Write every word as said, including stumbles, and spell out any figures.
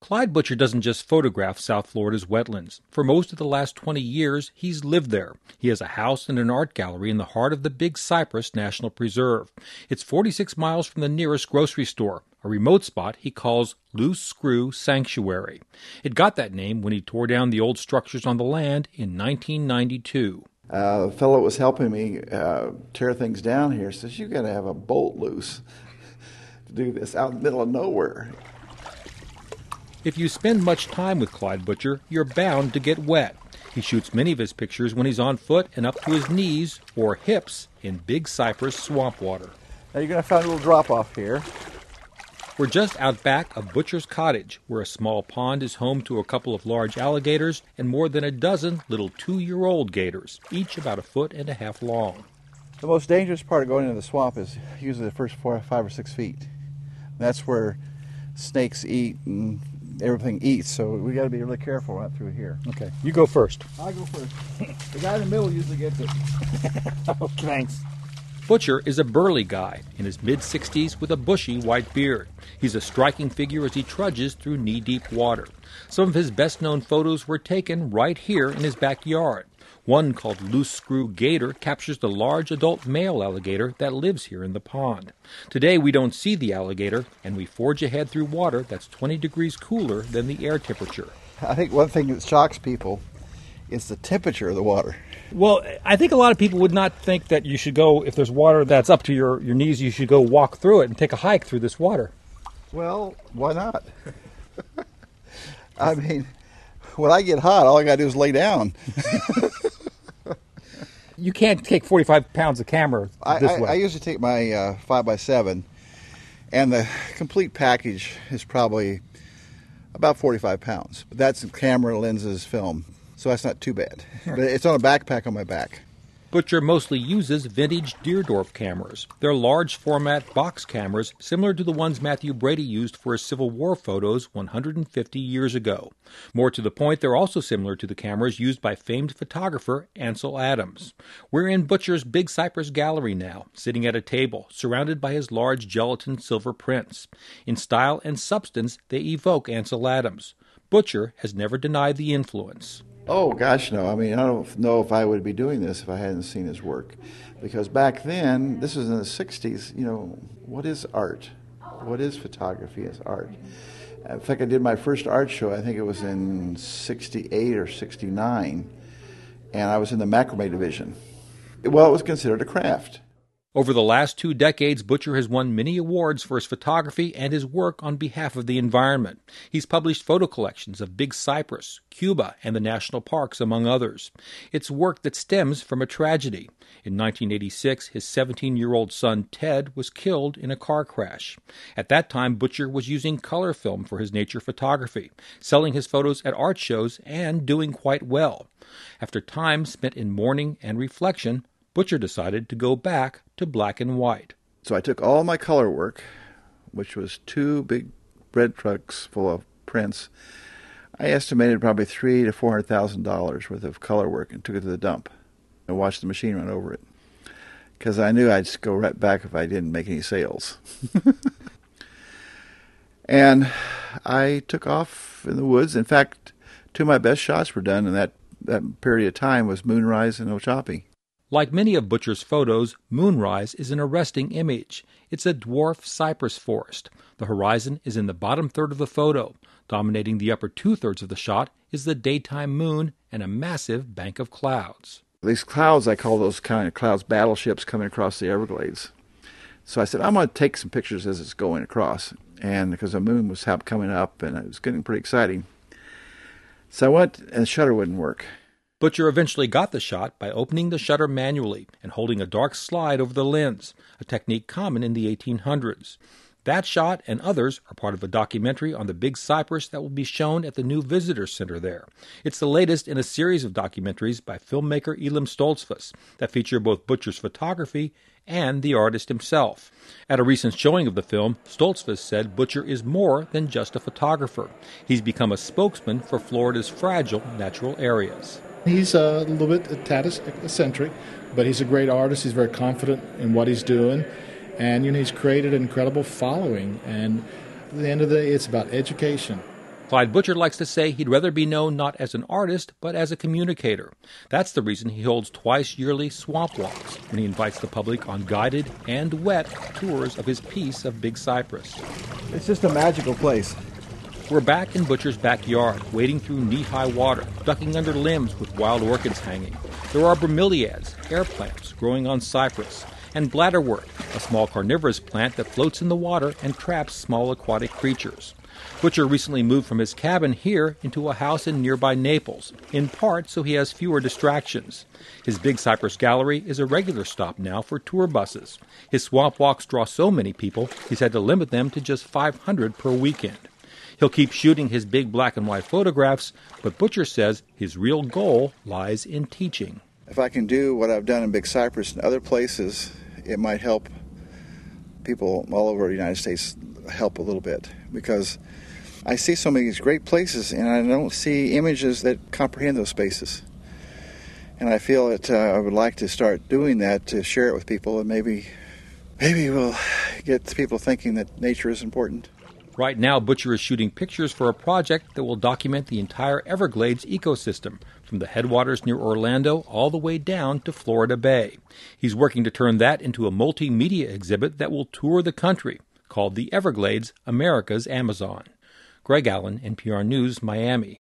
Clyde Butcher doesn't just photograph South Florida's wetlands. For most of the last twenty years, he's lived there. He has a house and an art gallery in the heart of the Big Cypress National Preserve. It's forty-six miles from the nearest grocery store, a remote spot he calls Loose Screw Sanctuary. It got that name when he tore down the old structures on the land in nineteen ninety-two. Uh, the fellow that was helping me uh, tear things down here says, "You got to have a bolt loose to do this out in the middle of nowhere." If you spend much time with Clyde Butcher, you're bound to get wet. He shoots many of his pictures when he's on foot and up to his knees or hips in Big Cypress swamp water. Now you're going to find a little drop-off here. We're just out back of Butcher's cottage, where a small pond is home to a couple of large alligators and more than a dozen little two-year-old gators, each about a foot and a half long. The most dangerous part of going into the swamp is usually the first four, five or six feet. That's where snakes eat and everything eats, so we got to be really careful right through here. Okay, you go first. I go first. The guy in the middle usually gets it. Oh, thanks. Butcher is a burly guy in his mid-sixties with a bushy white beard. He's a striking figure as he trudges through knee-deep water. Some of his best-known photos were taken right here in his backyard. One, called Loose Screw Gator, captures the large adult male alligator that lives here in the pond. Today we don't see the alligator, and we forge ahead through water that's twenty degrees cooler than the air temperature. I think one thing that shocks people is the temperature of the water. Well, I think a lot of people would not think that you should go, if there's water that's up to your, your knees, you should go walk through it and take a hike through this water. Well, why not? I mean, when I get hot, all I got to do is lay down. You can't take forty-five pounds of camera this I, I, way. I usually take my uh, five by seven, and the complete package is probably about forty-five pounds. But that's camera, lenses, film, so that's not too bad. But it's on a backpack on my back. Butcher mostly uses vintage Deerdorf cameras. They're large-format box cameras similar to the ones Matthew Brady used for his Civil War photos one hundred fifty years ago. More to the point, they're also similar to the cameras used by famed photographer Ansel Adams. We're in Butcher's Big Cypress gallery now, sitting at a table, surrounded by his large gelatin silver prints. In style and substance, they evoke Ansel Adams. Butcher has never denied the influence. Oh, gosh, no. I mean, I don't know if I would be doing this if I hadn't seen his work. Because back then, this was in the sixties, you know, what is art? What is photography as art? In fact, I did my first art show, I think it was in sixty-eight or sixty-nine, and I was in the macrame division. Well, it was considered a craft. Over the last two decades, Butcher has won many awards for his photography and his work on behalf of the environment. He's published photo collections of Big Cypress, Cuba, and the national parks, among others. It's work that stems from a tragedy. In nineteen eighty-six, his seventeen-year-old son, Ted, was killed in a car crash. At that time, Butcher was using color film for his nature photography, selling his photos at art shows and doing quite well. After time spent in mourning and reflection, Butcher decided to go back to black and white. So I took all my color work, which was two big bread trucks full of prints. I estimated probably three to four hundred thousand dollars worth of color work, and took it to the dump and watched the machine run over it, because I knew I'd just go right back if I didn't make any sales. And I took off in the woods. In fact, two of my best shots were done in that, that period of time was Moonrise and Ochopee. Like many of Butcher's photos, Moonrise is an arresting image. It's a dwarf cypress forest. The horizon is in the bottom third of the photo. Dominating the upper two-thirds of the shot is the daytime moon and a massive bank of clouds. These clouds, I call those kind of clouds battleships coming across the Everglades. So I said, I'm going to take some pictures as it's going across. And because the moon was coming up and it was getting pretty exciting. So I went, and the shutter wouldn't work. Butcher eventually got the shot by opening the shutter manually and holding a dark slide over the lens, a technique common in the eighteen hundreds. That shot and others are part of a documentary on the Big Cypress that will be shown at the new visitor center there. It's the latest in a series of documentaries by filmmaker Elim Stoltzfus that feature both Butcher's photography and the artist himself. At a recent showing of the film, Stoltzfus said Butcher is more than just a photographer. He's become a spokesman for Florida's fragile natural areas. He's a little bit a tad eccentric, but he's a great artist. He's very confident in what he's doing, and you know he's created an incredible following. And at the end of the day, it's about education. Clyde Butcher likes to say he'd rather be known not as an artist, but as a communicator. That's the reason he holds twice yearly swamp walks, when he invites the public on guided and wet tours of his piece of Big Cypress. It's just a magical place. We're back in Butcher's backyard, wading through knee-high water, ducking under limbs with wild orchids hanging. There are bromeliads, air plants growing on cypress, and bladderwort, a small carnivorous plant that floats in the water and traps small aquatic creatures. Butcher recently moved from his cabin here into a house in nearby Naples, in part so he has fewer distractions. His Big Cypress Gallery is a regular stop now for tour buses. His swamp walks draw so many people, he's had to limit them to just five hundred per weekend. He'll keep shooting his big black and white photographs, but Butcher says his real goal lies in teaching. If I can do what I've done in Big Cypress and other places, it might help people all over the United States help a little bit, because I see so many of these great places and I don't see images that comprehend those spaces. And I feel that uh, I would like to start doing that, to share it with people, and maybe maybe we'll get people thinking that nature is important. Right now, Butcher is shooting pictures for a project that will document the entire Everglades ecosystem, from the headwaters near Orlando all the way down to Florida Bay. He's working to turn that into a multimedia exhibit that will tour the country, called The Everglades, America's Amazon. Greg Allen, N P R News, Miami.